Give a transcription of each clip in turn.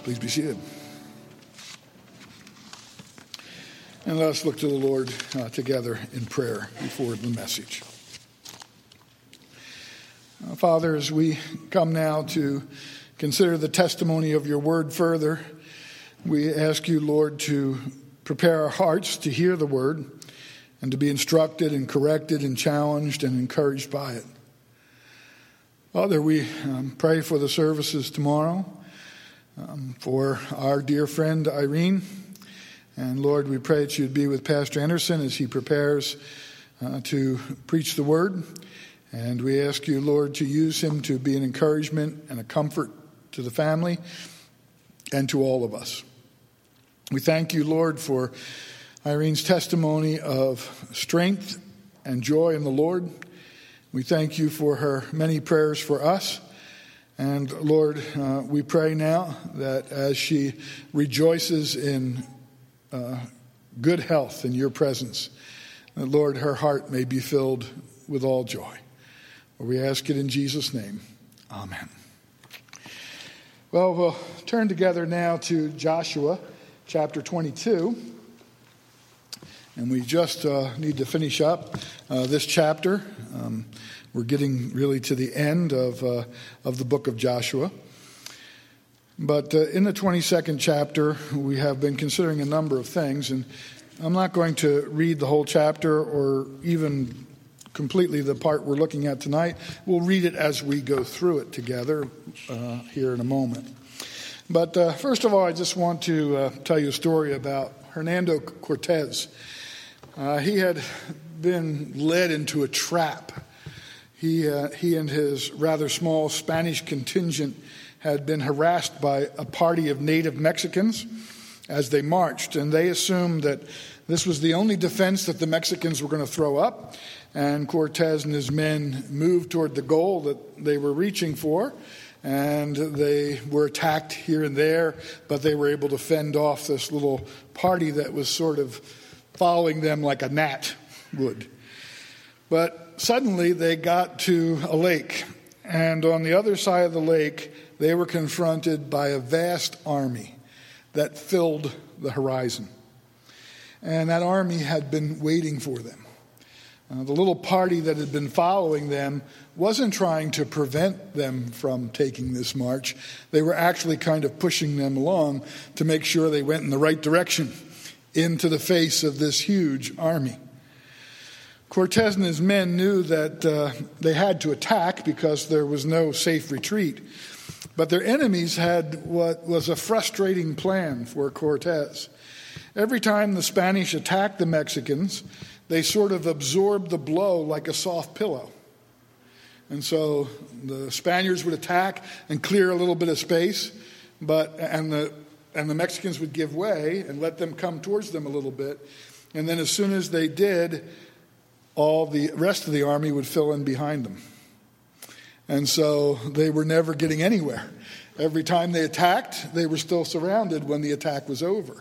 Please be seated. And let us look to the Lord together in prayer before the message. Father, as we come now to consider the testimony of your word further, we ask you, Lord, to prepare our hearts to hear the word and to be instructed and corrected and challenged and encouraged by it. Father, we pray for the services tomorrow, for our dear friend Irene. And Lord, we pray that you'd be with Pastor Anderson as he prepares to preach the word. And we ask you, Lord, to use him to be an encouragement and a comfort to the family and to all of us. We thank you, Lord, for Irene's testimony of strength and joy in the Lord. We thank you for her many prayers for us. And Lord, we pray now that as she rejoices in good health in your presence, that, Lord, her heart may be filled with all joy. We ask it in Jesus' name. Amen. Well, we'll turn together now to Joshua chapter 22. And we just need to finish up this chapter. We're getting really to the end of the book of Joshua. But in the 22nd chapter, we have been considering a number of things. And I'm not going to read the whole chapter or even completely the part we're looking at tonight. We'll read it as we go through it together here in a moment. But first of all, I just want to tell you a story about Hernando Cortez. He had been led into a trap. He and his rather small Spanish contingent had been harassed by a party of native Mexicans as they marched, and they assumed that this was the only defense that the Mexicans were going to throw up, and Cortez and his men moved toward the goal that they were reaching for, and they were attacked here and there, but they were able to fend off this little party that was sort of following them like a gnat would. But suddenly they got to a lake, and on the other side of the lake, they were confronted by a vast army that filled the horizon. And that army had been waiting for them. The little party that had been following them wasn't trying to prevent them from taking this march. They were actually kind of pushing them along to make sure they went in the right direction into the face of this huge army. Cortez and his men knew that they had to attack because there was no safe retreat. But their enemies had what was a frustrating plan for Cortez. Every time the Spanish attacked the Mexicans, they sort of absorbed the blow like a soft pillow. And so the Spaniards would attack and clear a little bit of space, and the Mexicans would give way and let them come towards them a little bit. And then as soon as they did, all the rest of the army would fill in behind them. And so they were never getting anywhere. Every time they attacked, they were still surrounded when the attack was over.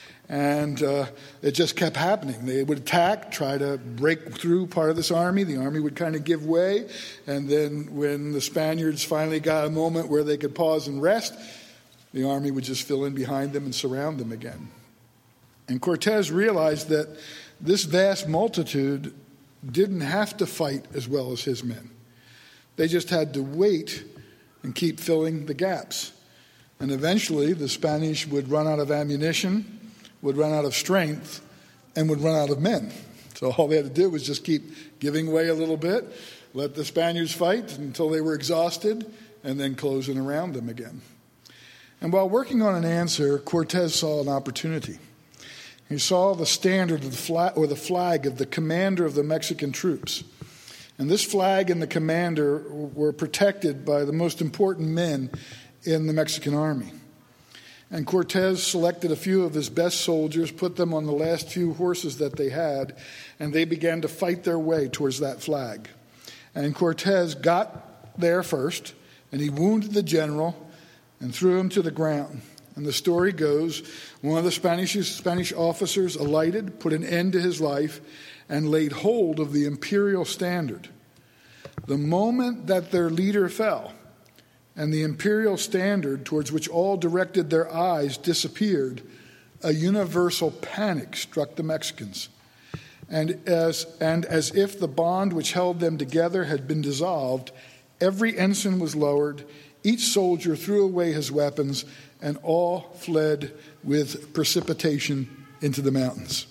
And it just kept happening. They would attack, try to break through part of this army. The army would kind of give way. And then when the Spaniards finally got a moment where they could pause and rest, the army would just fill in behind them and surround them again. And Cortez realized that this vast multitude didn't have to fight as well as his men. They just had to wait and keep filling the gaps. And eventually the Spanish would run out of ammunition, would run out of strength, and would run out of men. So all they had to do was just keep giving way a little bit, let the Spaniards fight until they were exhausted, and then closing around them again. And while working on an answer, Cortez saw an opportunity. He saw the standard of the flag of the commander of the Mexican troops. And this flag and the commander were protected by the most important men in the Mexican army. And Cortez selected a few of his best soldiers, put them on the last few horses that they had, and they began to fight their way towards that flag. And Cortez got there first, and he wounded the general and threw him to the ground. And the story goes, one of the Spanish officers alighted, put an end to his life, and laid hold of the imperial standard. The moment that their leader fell, and the imperial standard towards which all directed their eyes disappeared, a universal panic struck the Mexicans. And as if the bond which held them together had been dissolved, every ensign was lowered, each soldier threw away his weapons, and all fled with precipitation into the mountains.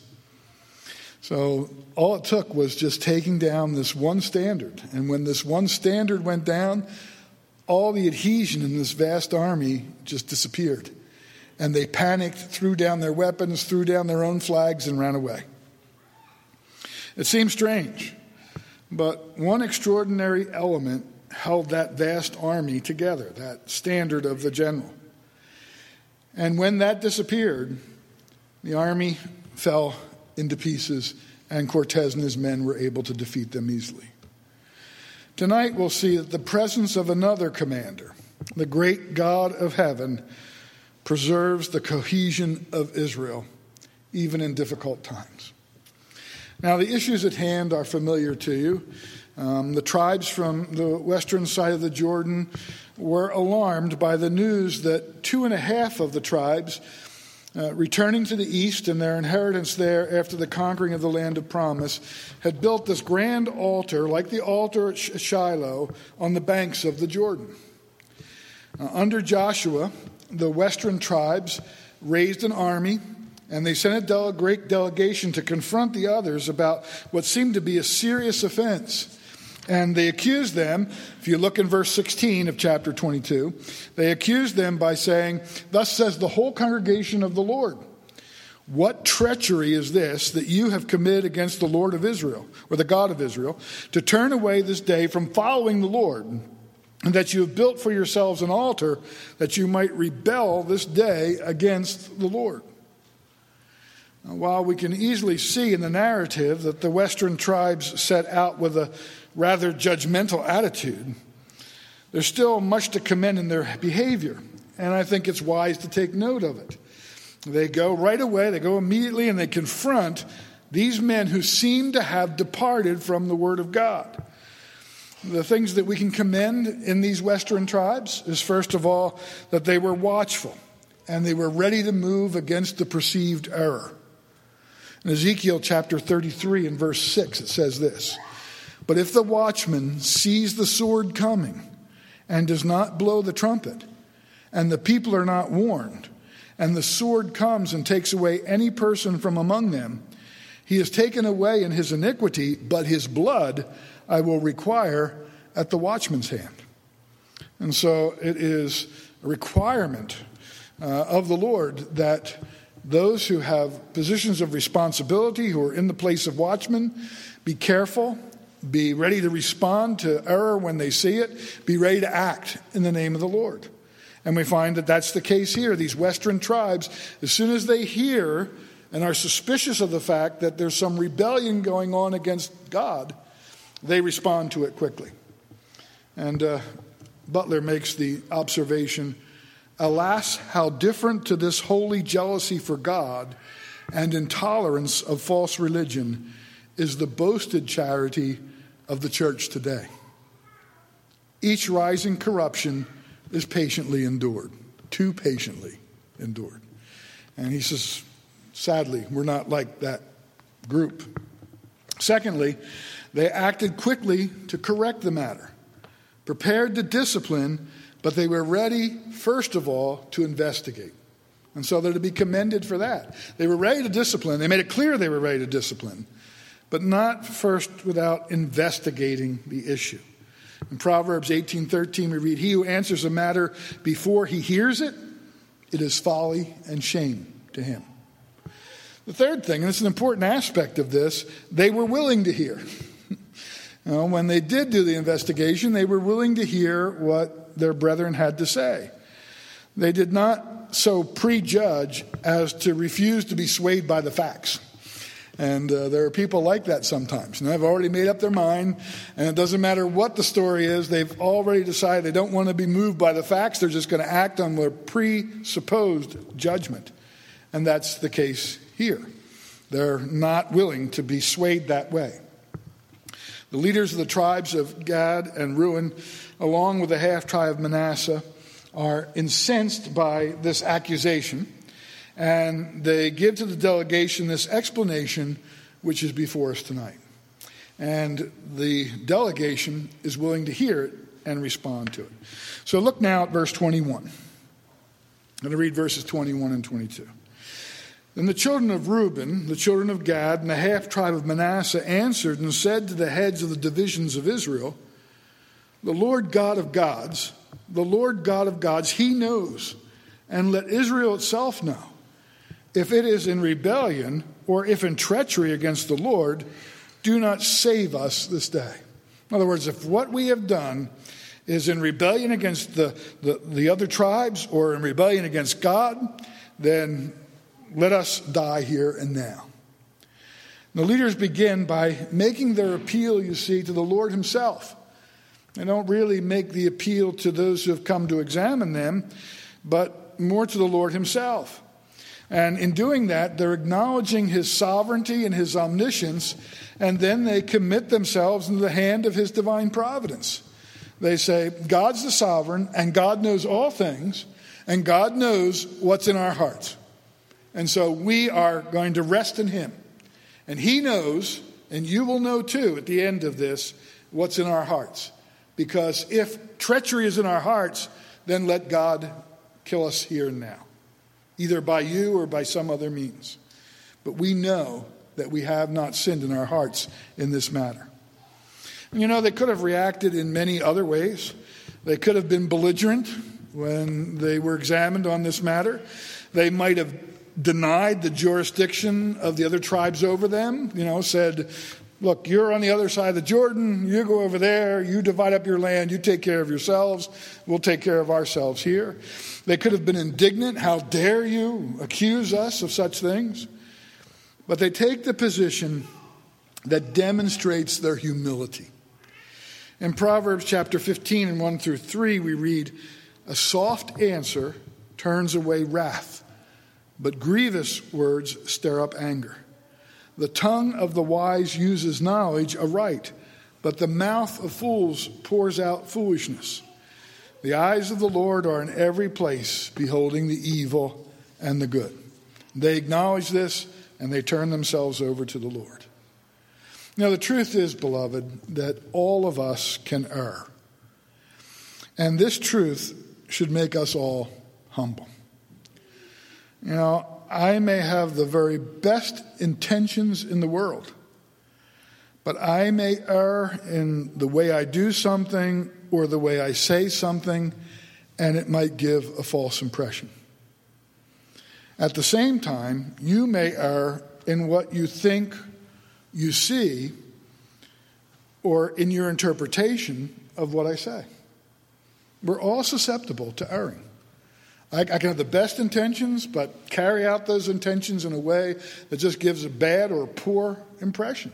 So all it took was just taking down this one standard. And when this one standard went down, all the adhesion in this vast army just disappeared. And they panicked, threw down their weapons, threw down their own flags, and ran away. It seems strange, but one extraordinary element held that vast army together, that standard of the general. And when that disappeared, the army fell into pieces, and Cortez and his men were able to defeat them easily. Tonight we'll see that the presence of another commander, the great God of heaven, preserves the cohesion of Israel, even in difficult times. Now, the issues at hand are familiar to you. The tribes from the western side of the Jordan were alarmed by the news that 2.5 of the tribes, returning to the east and their inheritance there after the conquering of the land of promise, had built this grand altar, like the altar at Shiloh, on the banks of the Jordan. Under Joshua, the western tribes raised an army, and they sent a great delegation to confront the others about what seemed to be a serious offense. And they accused them, if you look in verse 16 of chapter 22, they accused them by saying, "Thus says the whole congregation of the Lord, what treachery is this that you have committed against the Lord of Israel, or the God of Israel, to turn away this day from following the Lord, and that you have built for yourselves an altar that you might rebel this day against the Lord?" Now, while we can easily see in the narrative that the western tribes set out with a rather judgmental attitude, there's still much to commend in their behavior, and I think it's wise to take note of it. They go right away, they go immediately, and they confront these men who seem to have departed from the Word of God. The things that we can commend in these western tribes is, first of all, that they were watchful and they were ready to move against the perceived error. In Ezekiel chapter 33 and verse 6, it says this, "But if the watchman sees the sword coming and does not blow the trumpet, and the people are not warned, and the sword comes and takes away any person from among them, he is taken away in his iniquity, but his blood I will require at the watchman's hand." And so it is a requirement of the Lord that those who have positions of responsibility, who are in the place of watchmen, be careful, be ready to respond to error when they see it, be ready to act in the name of the Lord. And we find that that's the case here. These western tribes, as soon as they hear and are suspicious of the fact that there's some rebellion going on against God, they respond to it quickly. And Butler makes the observation, "Alas, how different to this holy jealousy for God and intolerance of false religion is the boasted charity of the church today. Each rising corruption is patiently endured, too patiently endured." And he says, sadly, we're not like that group. Secondly, they acted quickly to correct the matter, prepared to discipline, but they were ready, first of all, to investigate. And so they're to be commended for that. They were ready to discipline. They made it clear they were ready to discipline, but not first without investigating the issue. In Proverbs 18:13, we read, "He who answers a matter before he hears it, it is folly and shame to him." The third thing, and it's an important aspect of this, they were willing to hear. When they did do the investigation, they were willing to hear what their brethren had to say. They did not so prejudge as to refuse to be swayed by the facts. And there are people like that sometimes. And they've already made up their mind, and it doesn't matter what the story is. They've already decided they don't want to be moved by the facts. They're just going to act on their presupposed judgment. And that's the case here. They're not willing to be swayed that way. The leaders of the tribes of Gad and Reuben, along with the half-tribe of Manasseh, are incensed by this accusation, and they give to the delegation this explanation which is before us tonight. And the delegation is willing to hear it and respond to it. So look now at verse 21. I'm going to read verses 21 and 22. Then the children of Reuben, the children of Gad, and the half-tribe of Manasseh answered and said to the heads of the divisions of Israel, "The Lord God of gods, the Lord God of gods, he knows, and let Israel itself know. If it is in rebellion or if in treachery against the Lord, do not save us this day." In other words, if what we have done is in rebellion against the other tribes or in rebellion against God, then let us die here and now. The leaders begin by making their appeal, you see, to the Lord himself. They don't really make the appeal to those who have come to examine them, but more to the Lord himself. And in doing that, they're acknowledging his sovereignty and his omniscience, and then they commit themselves into the hand of his divine providence. They say, God's the sovereign, and God knows all things, and God knows what's in our hearts. And so we are going to rest in him. And he knows, and you will know too at the end of this, what's in our hearts. Because if treachery is in our hearts, then let God kill us here and now, either by you or by some other means. But we know that we have not sinned in our hearts in this matter. And they could have reacted in many other ways. They could have been belligerent when they were examined on this matter. They might have denied the jurisdiction of the other tribes over them, said, look, you're on the other side of the Jordan, you go over there, you divide up your land, you take care of yourselves, we'll take care of ourselves here. They could have been indignant, how dare you accuse us of such things? But they take the position that demonstrates their humility. In Proverbs chapter 15 and 1 through 3, we read, "A soft answer turns away wrath, but grievous words stir up anger. The tongue of the wise uses knowledge aright, but the mouth of fools pours out foolishness. The eyes of the Lord are in every place, beholding the evil and the good." They acknowledge this, and they turn themselves over to the Lord. Now, the truth is, beloved, that all of us can err. And this truth should make us all humble. I may have the very best intentions in the world, but I may err in the way I do something or the way I say something, and it might give a false impression. At the same time, you may err in what you think you see or in your interpretation of what I say. We're all susceptible to erring. I can have the best intentions, but carry out those intentions in a way that just gives a bad or poor impression.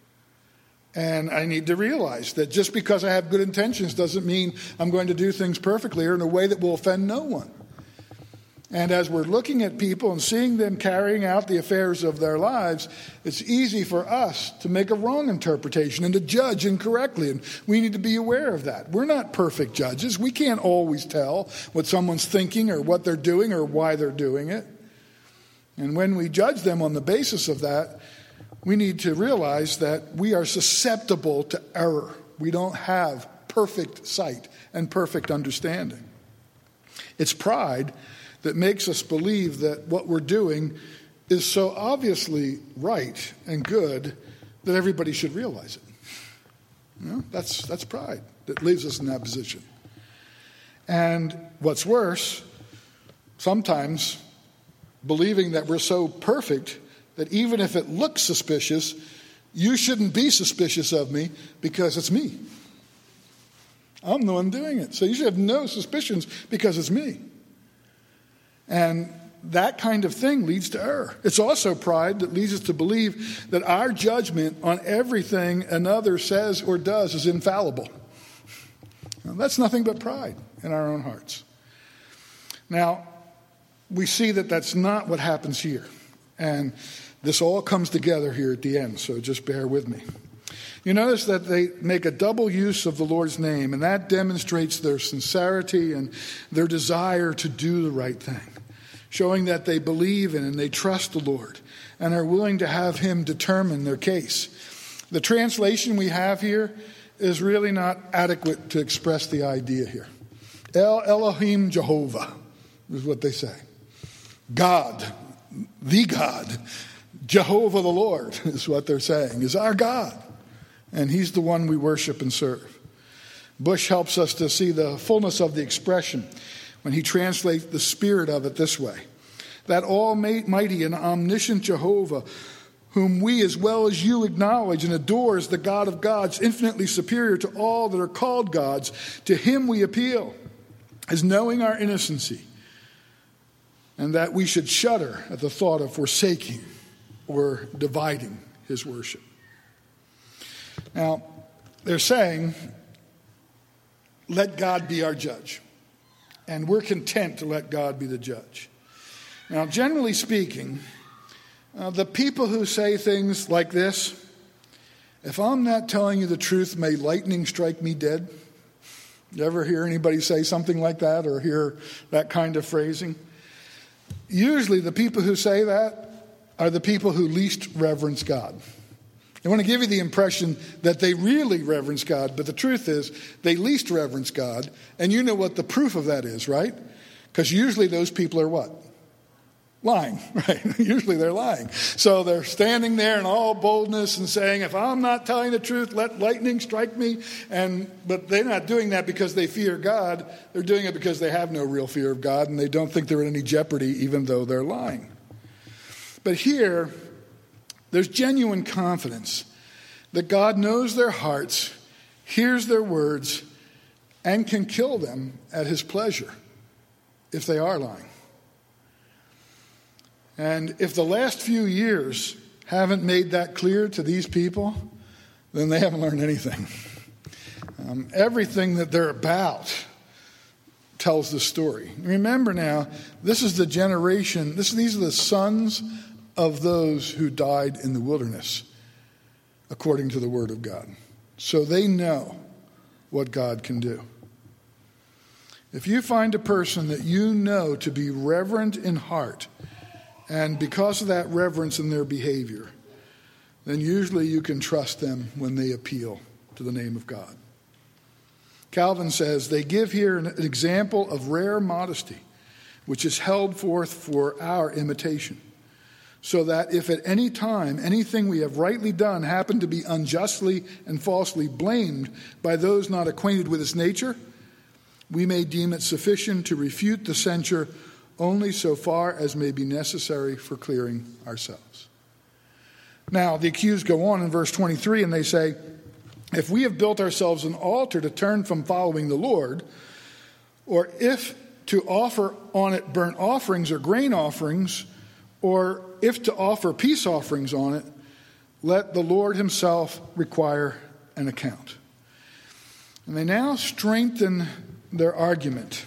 And I need to realize that just because I have good intentions doesn't mean I'm going to do things perfectly or in a way that will offend no one. And as we're looking at people and seeing them carrying out the affairs of their lives, it's easy for us to make a wrong interpretation and to judge incorrectly. And we need to be aware of that. We're not perfect judges. We can't always tell what someone's thinking or what they're doing or why they're doing it. And when we judge them on the basis of that, we need to realize that we are susceptible to error. We don't have perfect sight and perfect understanding. It's pride that makes us believe that what we're doing is so obviously right and good that everybody should realize it. That's pride that leaves us in that position. And what's worse, sometimes believing that we're so perfect that even if it looks suspicious, you shouldn't be suspicious of me because it's me. I'm the one doing it. So you should have no suspicions because it's me. And that kind of thing leads to error. It's also pride that leads us to believe that our judgment on everything another says or does is infallible. Now, that's nothing but pride in our own hearts. Now, we see that that's not what happens here. And this all comes together here at the end, so just bear with me. You notice that they make a double use of the Lord's name, and that demonstrates their sincerity and their desire to do the right thing, showing that they believe in and they trust the Lord and are willing to have him determine their case. The translation we have here is really not adequate to express the idea here. El Elohim Jehovah is what they say. God, the God, Jehovah the Lord is what they're saying, is our God. And he's the one we worship and serve. Bush helps us to see the fullness of the expression when he translates the spirit of it this way. That almighty and omniscient Jehovah, whom we as well as you acknowledge and adore as the God of gods, infinitely superior to all that are called gods, to him we appeal, as knowing our innocency, and that we should shudder at the thought of forsaking or dividing his worship. Now, they're saying, let God be our judge. And we're content to let God be the judge. Now, generally speaking, the people who say things like this, if I'm not telling you the truth, may lightning strike me dead. You ever hear anybody say something like that or hear that kind of phrasing? Usually the people who say that are the people who least reverence God. They want to give you the impression that they really reverence God, but the truth is they least reverence God, and you know what the proof of that is, right? Because usually those people are what? Lying, right? Usually they're lying. So they're standing there in all boldness and saying, if I'm not telling the truth, let lightning strike me. But they're not doing that because they fear God. They're doing it because they have no real fear of God, and they don't think they're in any jeopardy even though they're lying. But here, there's genuine confidence that God knows their hearts, hears their words, and can kill them at his pleasure if they are lying. And if the last few years haven't made that clear to these people, then they haven't learned anything. Everything that they're about tells the story. Remember now, this is the generation, these are the sons of those who died in the wilderness, according to the word of God. So they know what God can do. If you find a person that you know to be reverent in heart, and because of that reverence in their behavior, then usually you can trust them when they appeal to the name of God. Calvin says, they give here an example of rare modesty, which is held forth for our imitation, so that if at any time anything we have rightly done happened to be unjustly and falsely blamed by those not acquainted with its nature, we may deem it sufficient to refute the censure only so far as may be necessary for clearing ourselves. Now, the accused go on in verse 23, and they say, if we have built ourselves an altar to turn from following the Lord, or if to offer on it burnt offerings or grain offerings, or if to offer peace offerings on it, let the Lord himself require an account. And they now strengthen their argument.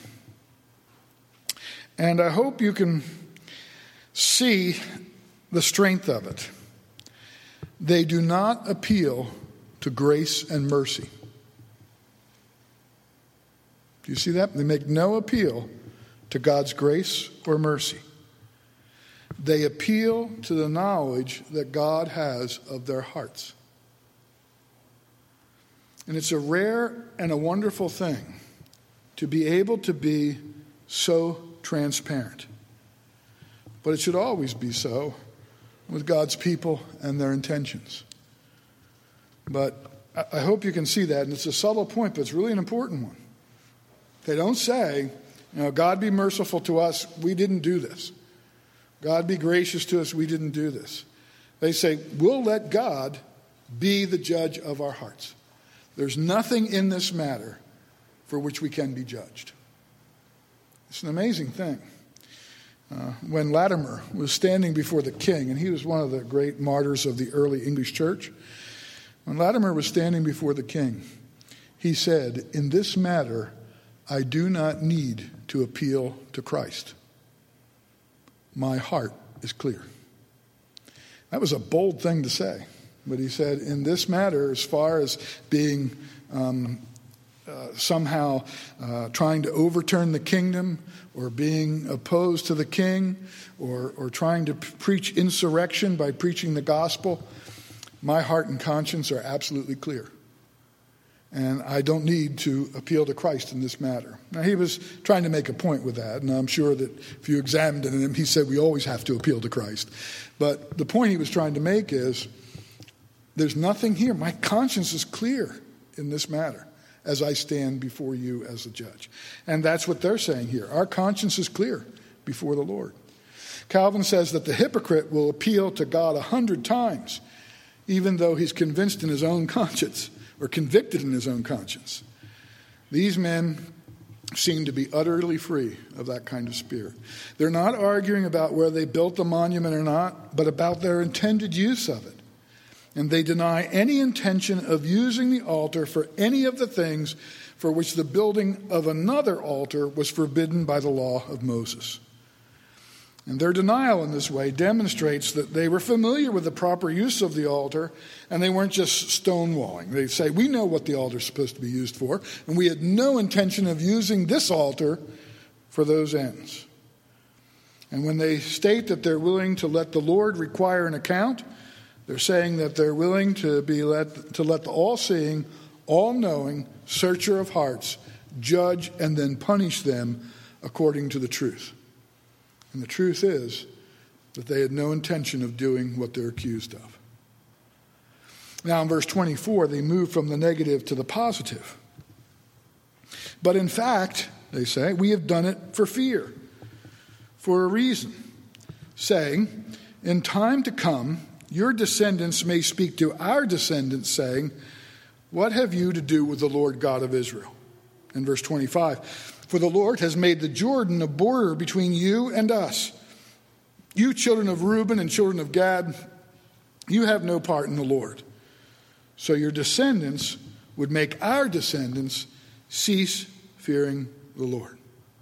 And I hope you can see the strength of it. They do not appeal to grace and mercy. Do you see that? They make no appeal to God's grace or mercy. They appeal to the knowledge that God has of their hearts. And it's a rare and a wonderful thing to be able to be so transparent. But it should always be so with God's people and their intentions. But I hope you can see that, and it's a subtle point, but it's really an important one. They don't say, God be merciful to us, we didn't do this. God be gracious to us, we didn't do this. They say, we'll let God be the judge of our hearts. There's nothing in this matter for which we can be judged. It's an amazing thing. When Latimer was standing before the king, and he was one of the great martyrs of the early English church, when Latimer was standing before the king, he said, in this matter, I do not need to appeal to Christ. My heart is clear. That was a bold thing to say. But he said, in this matter, as far as being somehow trying to overturn the kingdom, or being opposed to the king, or trying to preach insurrection by preaching the gospel, my heart and conscience are absolutely clear. And I don't need to appeal to Christ in this matter. Now, he was trying to make a point with that, and I'm sure that if you examined him, he said we always have to appeal to Christ. But the point he was trying to make is, there's nothing here. My conscience is clear in this matter as I stand before you as a judge. And that's what they're saying here. Our conscience is clear before the Lord. Calvin says that the hypocrite will appeal to God 100 times, even though he's convinced in his own conscience, or convicted in his own conscience. These men seem to be utterly free of that kind of spirit. They're not arguing about whether they built the monument or not, but about their intended use of it. And they deny any intention of using the altar for any of the things for which the building of another altar was forbidden by the law of Moses. And their denial in this way demonstrates that they were familiar with the proper use of the altar, and they weren't just stonewalling. They say, we know what the altar is supposed to be used for, and we had no intention of using this altar for those ends. And when they state that they're willing to let the Lord require an account, they're saying that they're willing to let the all-seeing, all-knowing, searcher of hearts judge and then punish them according to the truth. And the truth is that they had no intention of doing what they're accused of. Now in verse 24, they move from the negative to the positive. But in fact, they say, we have done it for fear, for a reason, saying, in time to come, your descendants may speak to our descendants, saying, what have you to do with the Lord God of Israel? In verse 25, for the Lord has made the Jordan a border between you and us. You children of Reuben and children of Gad, you have no part in the Lord. So your descendants would make our descendants cease fearing the Lord.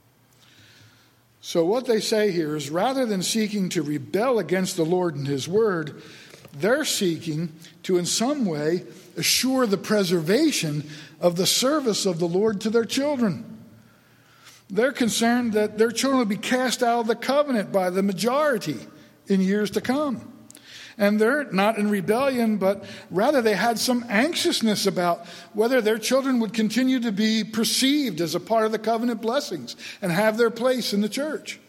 So what they say here is, rather than seeking to rebel against the Lord and his word, they're seeking to in some way assure the preservation of the service of the Lord to their children. They're concerned that their children will be cast out of the covenant by the majority in years to come. And they're not in rebellion, but rather they had some anxiousness about whether their children would continue to be perceived as a part of the covenant blessings and have their place in the church.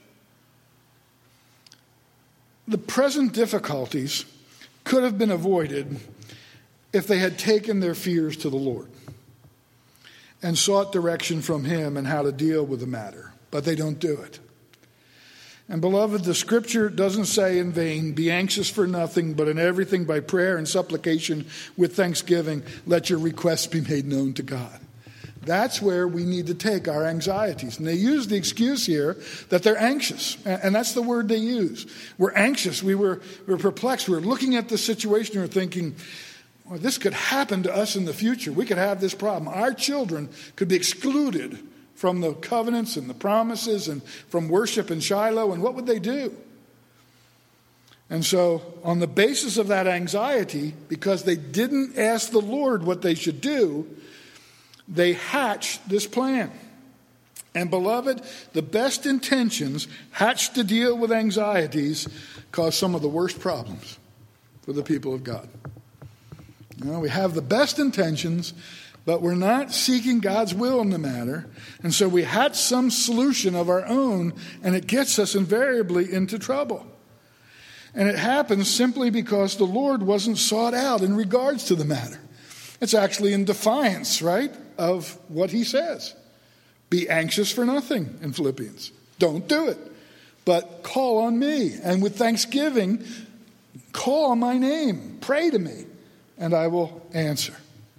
The present difficulties could have been avoided if they had taken their fears to the Lord and sought direction from him and how to deal with the matter. But they don't do it. And beloved, the scripture doesn't say in vain, be anxious for nothing, but in everything by prayer and supplication with thanksgiving, let your requests be made known to God. That's where we need to take our anxieties. And they use the excuse here that they're anxious. And that's the word they use. We're anxious. We're perplexed. We're looking at the situation and we're thinking, well, this could happen to us in the future. We could have this problem. Our children could be excluded from the covenants and the promises and from worship in Shiloh. And what would they do? And so on the basis of that anxiety, because they didn't ask the Lord what they should do, they hatched this plan. And beloved, the best intentions hatched to deal with anxieties cause some of the worst problems for the people of God. You know, we have the best intentions, but we're not seeking God's will in the matter. And so we hatch some solution of our own, and it gets us invariably into trouble. And it happens simply because the Lord wasn't sought out in regards to the matter. It's actually in defiance, right, of what he says. Be anxious for nothing in Philippians. Don't do it. But call on me. And with thanksgiving, call on my name. Pray to me, and I will answer.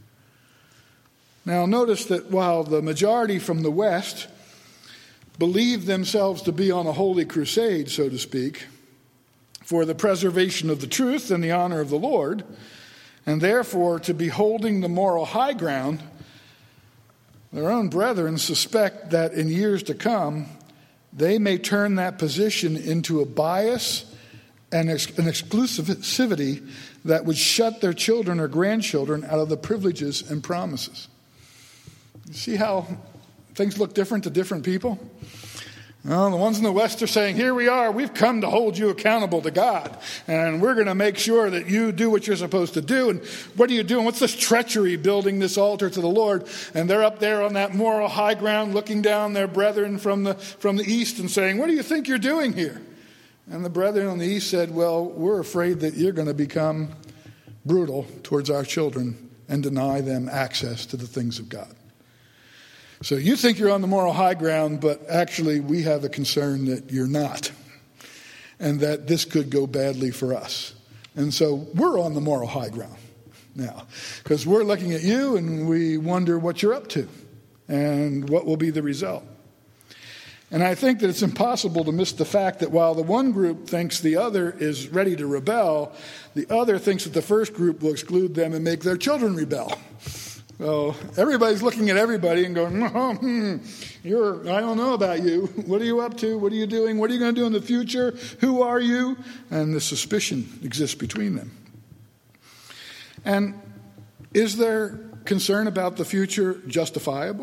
Now notice that while the majority from the West believed themselves to be on a holy crusade, so to speak, for the preservation of the truth and the honor of the Lord, and therefore to be holding the moral high ground, their own brethren suspect that in years to come, they may turn that position into a bias and an exclusivity that would shut their children or grandchildren out of the privileges and promises. You see how things look different to different people? Well, the ones in the West are saying, here we are, we've come to hold you accountable to God, and we're going to make sure that you do what you're supposed to do. And what are you doing? What's this treachery building this altar to the Lord? And they're up there on that moral high ground looking down their brethren from the East and saying, what do you think you're doing here? And the brethren on the East said, well, we're afraid that you're going to become brutal towards our children and deny them access to the things of God. So you think you're on the moral high ground, but actually we have a concern that you're not, and that this could go badly for us. And so we're on the moral high ground now, because we're looking at you and we wonder what you're up to and what will be the result. And I think that it's impossible to miss the fact that while the one group thinks the other is ready to rebel, the other thinks that the first group will exclude them and make their children rebel. So everybody's looking at everybody and going, I don't know about you. What are you up to? What are you doing? What are you going to do in the future? Who are you? And the suspicion exists between them. And is their concern about the future justifiable?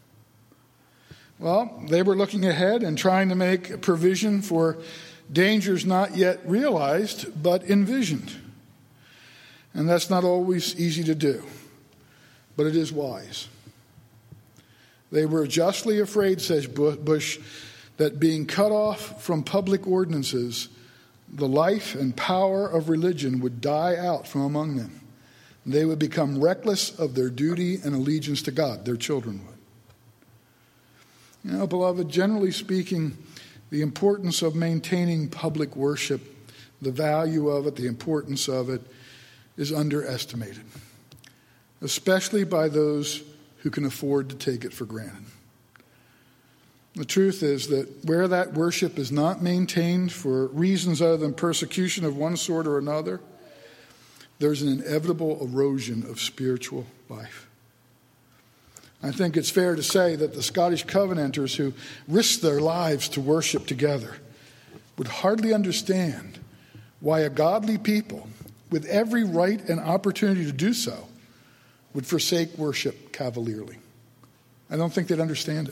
Well, they were looking ahead and trying to make provision for dangers not yet realized, but envisioned. And that's not always easy to do. But it is wise. They were justly afraid, says Bush, that being cut off from public ordinances, the life and power of religion would die out from among them. They would become reckless of their duty and allegiance to God. Their children would. You know, beloved, generally speaking, the importance of maintaining public worship, the value of it, the importance of it, is underestimated, especially by those who can afford to take it for granted. The truth is that where that worship is not maintained for reasons other than persecution of one sort or another, there's an inevitable erosion of spiritual life. I think it's fair to say that the Scottish Covenanters who risked their lives to worship together would hardly understand why a godly people, with every right and opportunity to do so, would forsake worship cavalierly. I don't think they'd understand it.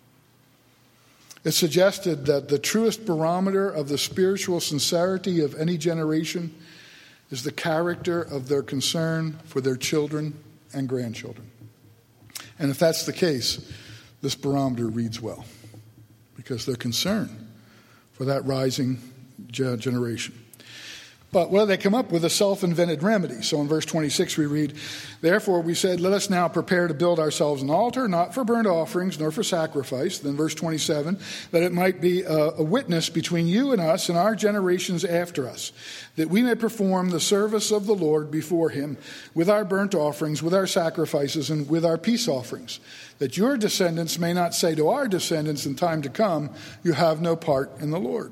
It's suggested that the truest barometer of the spiritual sincerity of any generation is the character of their concern for their children and grandchildren. And if that's the case, this barometer reads well, because they're concerned for that rising generation. But well, they come up with a self-invented remedy. So in verse 26 we read, therefore we said, let us now prepare to build ourselves an altar, not for burnt offerings, nor for sacrifice. Then verse 27, that it might be a witness between you and us and our generations after us, that we may perform the service of the Lord before him with our burnt offerings, with our sacrifices, and with our peace offerings, that your descendants may not say to our descendants in time to come, you have no part in the Lord.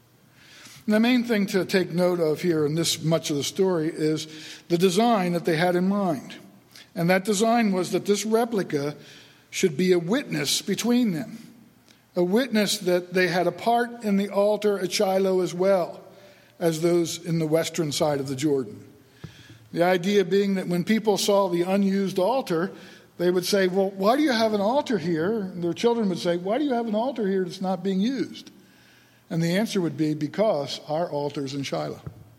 And the main thing to take note of here in this much of the story is the design that they had in mind. And that design was that this replica should be a witness between them, a witness that they had a part in the altar at Shiloh as well as those in the western side of the Jordan. The idea being that when people saw the unused altar, they would say, well, why do you have an altar here? And their children would say, why do you have an altar here that's not being used? And the answer would be, because our altar's in Shiloh.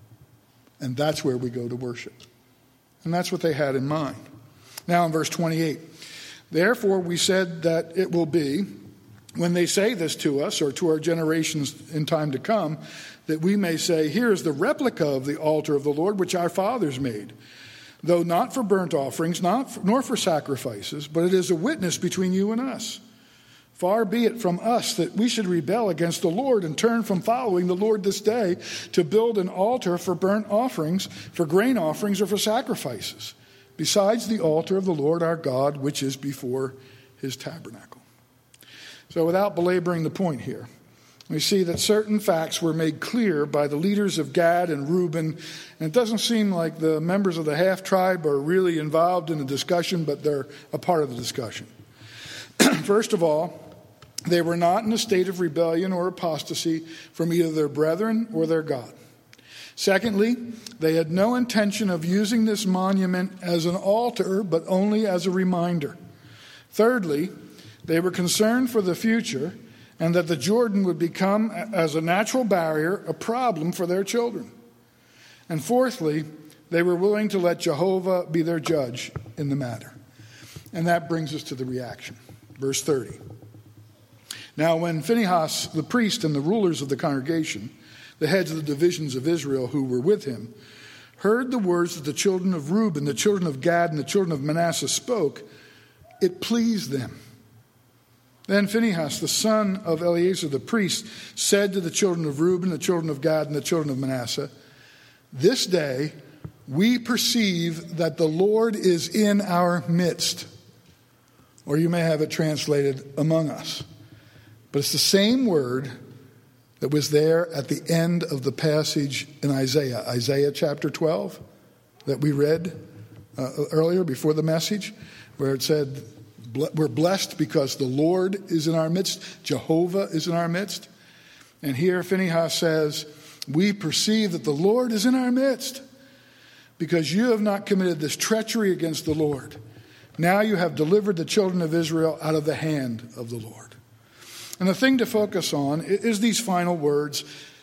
And that's where we go to worship. And that's what they had in mind. Now in verse 28, therefore we said that it will be, when they say this to us, or to our generations in time to come, that we may say, here is the replica of the altar of the Lord, which our fathers made, though not for burnt offerings, nor for sacrifices, but it is a witness between you and us. Far be it from us that we should rebel against the Lord and turn from following the Lord this day to build an altar for burnt offerings, for grain offerings, or for sacrifices, besides the altar of the Lord our God, which is before his tabernacle. So without belaboring the point here, we see that certain facts were made clear by the leaders of Gad and Reuben, and it doesn't seem like the members of the half-tribe are really involved in the discussion, but they're a part of the discussion. First of all, they were not in a state of rebellion or apostasy from either their brethren or their God. Secondly, they had no intention of using this monument as an altar, but only as a reminder. Thirdly, they were concerned for the future and that the Jordan would become, as a natural barrier, a problem for their children. And fourthly, they were willing to let Jehovah be their judge in the matter. And that brings us to the reaction. Verse 30. Now when Phinehas, the priest, and the rulers of the congregation, the heads of the divisions of Israel who were with him, heard the words that the children of Reuben, the children of Gad, and the children of Manasseh spoke, it pleased them. Then Phinehas, the son of Eleazar the priest, said to the children of Reuben, the children of Gad, and the children of Manasseh, this day we perceive that the Lord is in our midst. Or you may have it translated, among us. But it's the same word that was there at the end of the passage in Isaiah chapter 12, that we read earlier before the message, where it said, we're blessed because the Lord is in our midst, Jehovah is in our midst. And here Phinehas says, we perceive that the Lord is in our midst because you have not committed this treachery against the Lord. Now you have delivered the children of Israel out of the hand of the Lord. And the thing to focus on is these final words,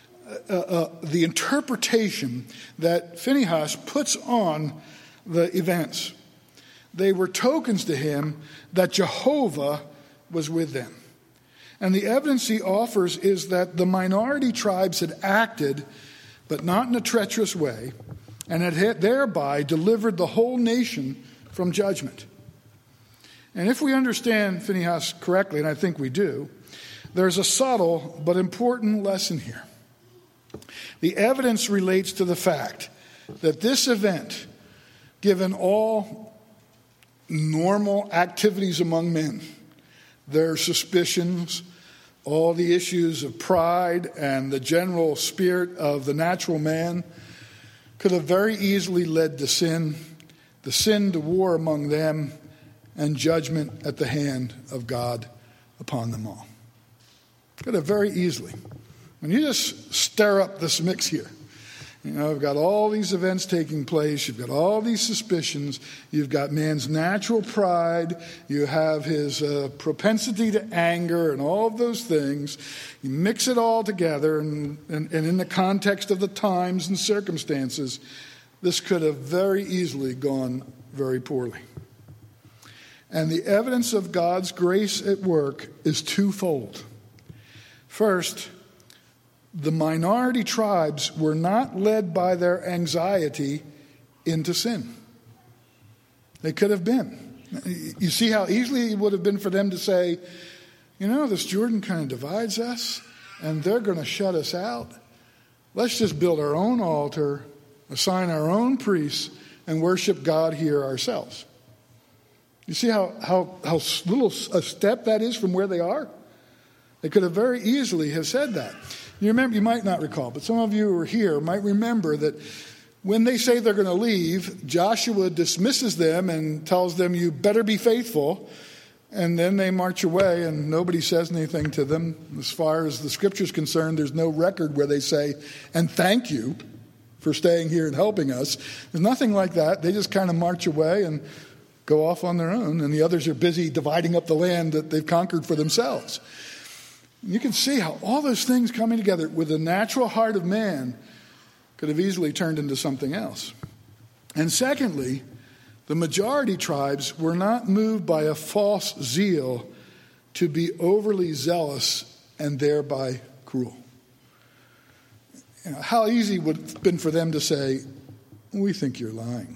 the interpretation that Phinehas puts on the events. They were tokens to him that Jehovah was with them. And the evidence he offers is that the minority tribes had acted, but not in a treacherous way, and had thereby delivered the whole nation from judgment. And if we understand Phinehas correctly, and I think we do, there's a subtle but important lesson here. The evidence relates to the fact that this event, given all normal activities among men, their suspicions, all the issues of pride and the general spirit of the natural man, could have very easily led to sin, the sin to war among them, and judgment at the hand of God upon them all. Could have very easily. When you just stir up this mix here, you've got all these events taking place, you've got all these suspicions, you've got man's natural pride, you have his propensity to anger and all of those things. You mix it all together, and in the context of the times and circumstances, this could have very easily gone very poorly. And the evidence of God's grace at work is twofold. First, the minority tribes were not led by their anxiety into sin. They could have been. You see how easily it would have been for them to say, this Jordan kind of divides us, and they're going to shut us out. Let's just build our own altar, assign our own priests, and worship God here ourselves. You see how little a step that is from where they are? They could have very easily have said that. You might not recall, but some of you who are here might remember that when they say they're going to leave, Joshua dismisses them and tells them, you better be faithful. And then they march away and nobody says anything to them. As far as the scripture is concerned, there's no record where they say, and thank you for staying here and helping us. There's nothing like that. They just kind of march away and go off on their own. And the others are busy dividing up the land that they've conquered for themselves. You can see how all those things coming together with the natural heart of man could have easily turned into something else. And secondly, the majority tribes were not moved by a false zeal to be overly zealous and thereby cruel. How easy would it have been for them to say, we think you're lying.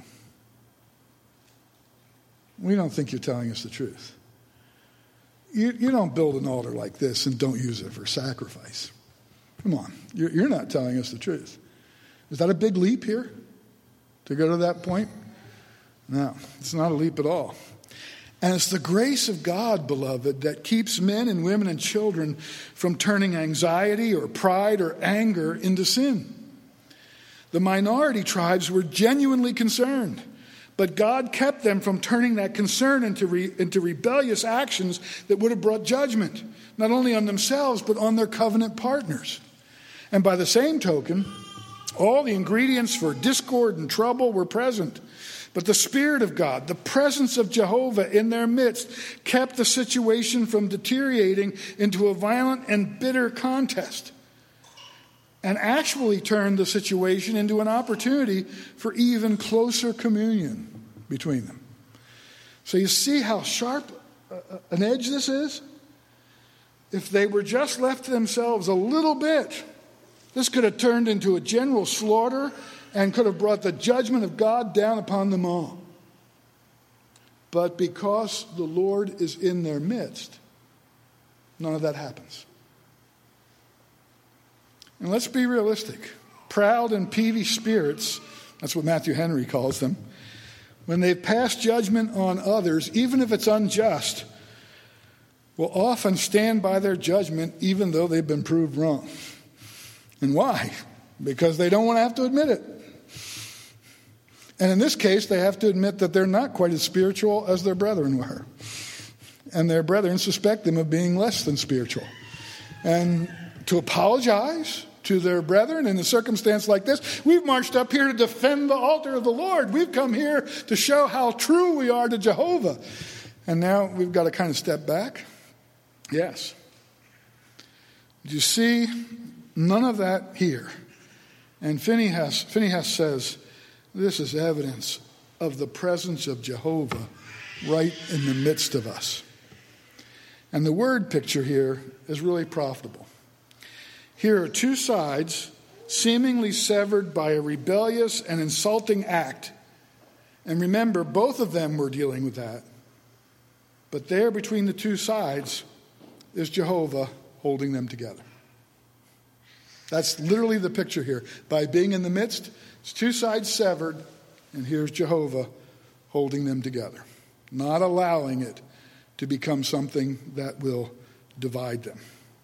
We don't think you're telling us the truth. You don't build an altar like this and don't use it for sacrifice. Come on, you're not telling us the truth. Is that a big leap here to go to that point? No, it's not a leap at all. And it's the grace of God, beloved, that keeps men and women and children from turning anxiety or pride or anger into sin. The minority tribes were genuinely concerned, but God kept them from turning that concern into rebellious actions that would have brought judgment, not only on themselves, but on their covenant partners. And by the same token, All the ingredients for discord and trouble were present. But the Spirit of God, the presence of Jehovah in their midst, kept the situation from deteriorating into a violent and bitter contest, and actually turned the situation into an opportunity for even closer communion between them. So you see how sharp an edge this is? If they were just left to themselves a little bit, this could have turned into a general slaughter and could have brought the judgment of God down upon them all. But because the Lord is in their midst, none of that happens. And let's be realistic. Proud and peevish spirits, that's what Matthew Henry calls them, when they've passed judgment on others, even if it's unjust, will often stand by their judgment even though they've been proved wrong. And why? Because they don't want to have to admit it. And in this case, they have to admit that they're not quite as spiritual as their brethren were. And their brethren suspect them of being less than spiritual. And to apologize to their brethren in a circumstance like this, we've marched up here to defend the altar of the Lord. We've come here to show how true we are to Jehovah. And now we've got to kind of step back. Yes. You see, none of that here. And Phinehas says, this is evidence of the presence of Jehovah right in the midst of us. And the word picture here is really profitable. Here are two sides seemingly severed by a rebellious and insulting act. And remember, both of them were dealing with that. But there between the two sides is Jehovah holding them together. That's literally the picture here. By being in the midst, it's two sides severed, and here's Jehovah holding them together, not allowing it to become something that will divide them.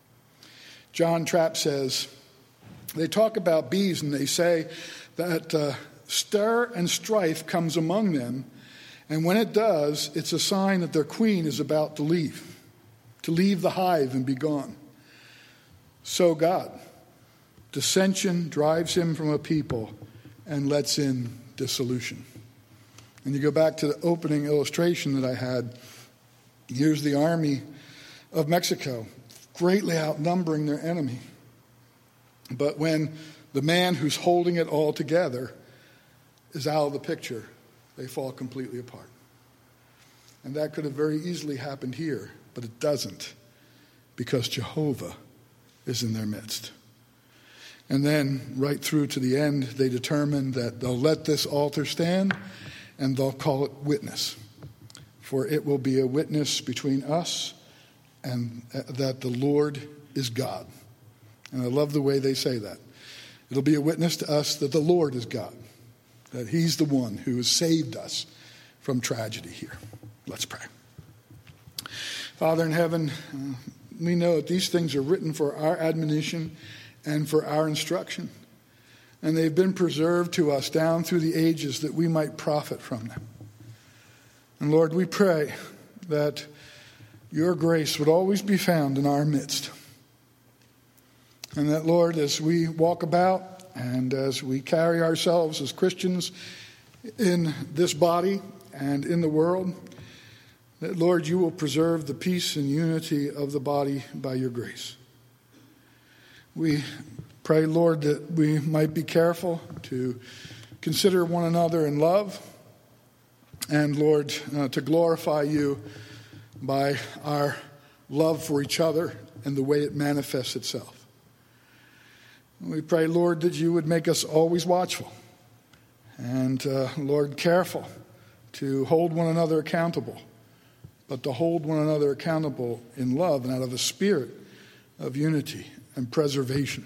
John Trapp says, they talk about bees and they say that stir and strife comes among them, and when it does, it's a sign that their queen is about to leave the hive and be gone. So God, dissension drives him from a people and lets in dissolution. And you go back to the opening illustration that I had. Here's the army of Mexico, greatly outnumbering their enemy. But when the man who's holding it all together is out of the picture, they fall completely apart. And that could have very easily happened here, but it doesn't, because Jehovah is in their midst. And then, right through to the end, they determine that they'll let this altar stand and they'll call it witness. For it will be a witness between us and that the Lord is God. And I love the way they say that. It'll be a witness to us that the Lord is God, that he's the one who has saved us from tragedy here. Let's pray. Father in heaven, we know that these things are written for our admonition and for our instruction. And they've been preserved to us down through the ages that we might profit from them. And Lord, we pray that your grace would always be found in our midst. And that, Lord, as we walk about and as we carry ourselves as Christians in this body and in the world, that, Lord, you will preserve the peace and unity of the body by your grace. We pray, Lord, that we might be careful to consider one another in love and, Lord, to glorify you by our love for each other and the way it manifests itself. We pray, Lord, that you would make us always watchful and, Lord, careful to hold one another accountable, but to hold one another accountable in love and out of a spirit of unity and preservation.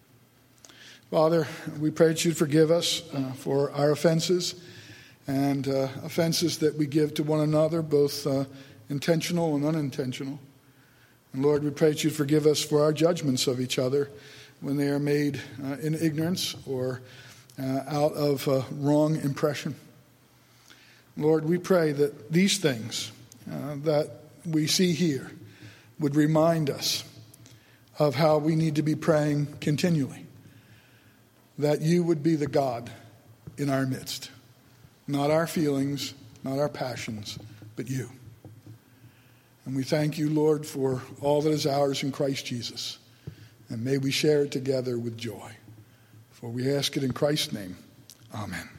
Father, we pray that you'd forgive us for our offenses and offenses that we give to one another, both intentional and unintentional. And Lord, we pray that you'd forgive us for our judgments of each other when they are made in ignorance or out of wrong impression. Lord, we pray that these things that we see here would remind us of how we need to be praying continually. that you would be the God in our midst. Not our feelings, not our passions, but you. And we thank you, Lord, for all that is ours in Christ Jesus. And may we share it together with joy. For we ask it in Christ's name. Amen.